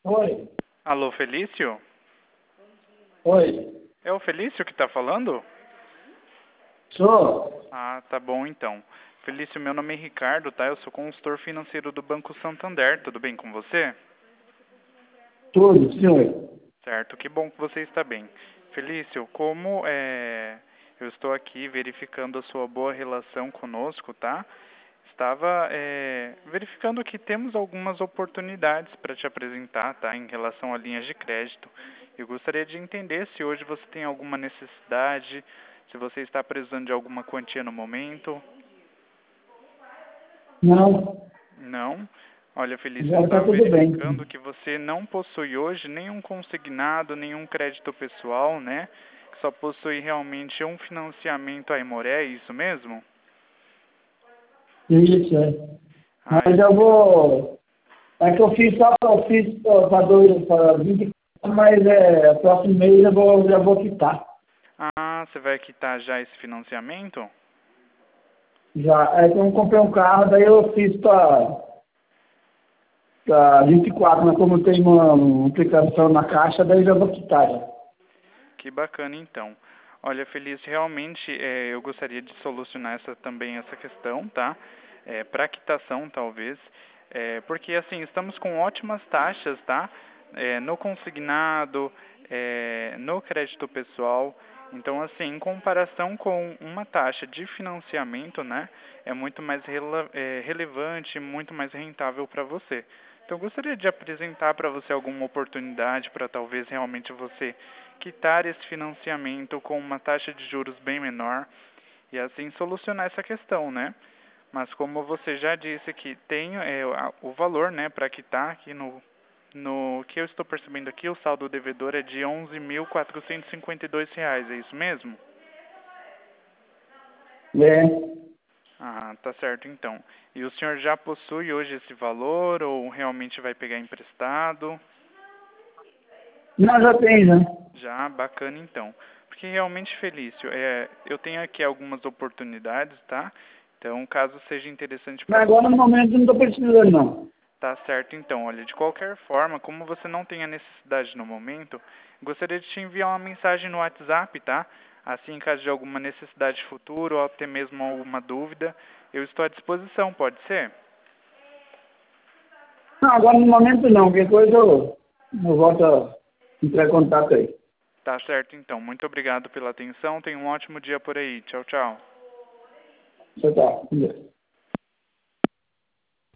Oi, Alô, Felício? oi, É o Felício que está falando? sou, Ah, tá bom então. Felício, meu nome é Ricardo, tá? Eu sou consultor financeiro do Banco Santander. Tudo bem com você? tudo, senhor. Certo, que bom que você está bem. Felício, como eu estou aqui verificando a sua boa relação conosco, tá? Estava verificando que temos algumas oportunidades para te apresentar, tá? Em relação a linhas de crédito. Eu gostaria de entender se hoje você tem alguma necessidade, se você está precisando de alguma quantia no momento. Não, Não? Olha, Felício, eu já está estava tudo verificando bem. que você não possui hoje nenhum consignado, nenhum crédito pessoal, né? Que só possui realmente um financiamento à Aimoré, é isso mesmo? Isso, é. Ah, Mas eu vou. É que eu fiz para 20, mas próximo mês já vou quitar. você vai quitar já esse financiamento? Já, é que eu comprei um carro, daí eu fiz para 24, mas como tem uma aplicação na caixa, daí já vou quitar já. Que bacana, então. Olha, Felício, realmente eu gostaria de solucionar também essa questão, tá? Para quitação, talvez. Porque, assim, estamos com ótimas taxas, tá? No consignado, no crédito pessoal. Então, assim, em comparação com uma taxa de financiamento, né? É muito mais relevante, muito mais rentável para você. Então, eu gostaria de apresentar para você alguma oportunidade para talvez realmente você quitar esse financiamento com uma taxa de juros bem menor e assim solucionar essa questão, né? Mas como você já disse que tem o valor, né, para quitar aqui no que eu estou percebendo aqui, o saldo devedor é de R$ 11.452, é isso mesmo? É. Ah, tá certo então. E o senhor já possui hoje esse valor ou realmente vai pegar emprestado? Não, já tem, já. Já, bacana então. Porque realmente, Felício, eu tenho aqui algumas oportunidades, tá? Então, caso seja interessante Mas para agora no você, momento não estou precisando, não. tá certo então. Olha, de qualquer forma, como você não tem a necessidade no momento, gostaria de te enviar uma mensagem no WhatsApp, tá? Assim, em caso de alguma necessidade futura ou até mesmo alguma dúvida, eu estou à disposição, pode ser? Não, agora no momento não, qualquer coisa eu volto a entrar em contato aí. Tá certo então. Muito obrigado pela atenção. Tenha um ótimo dia por aí. Tchau, tchau. Você tá.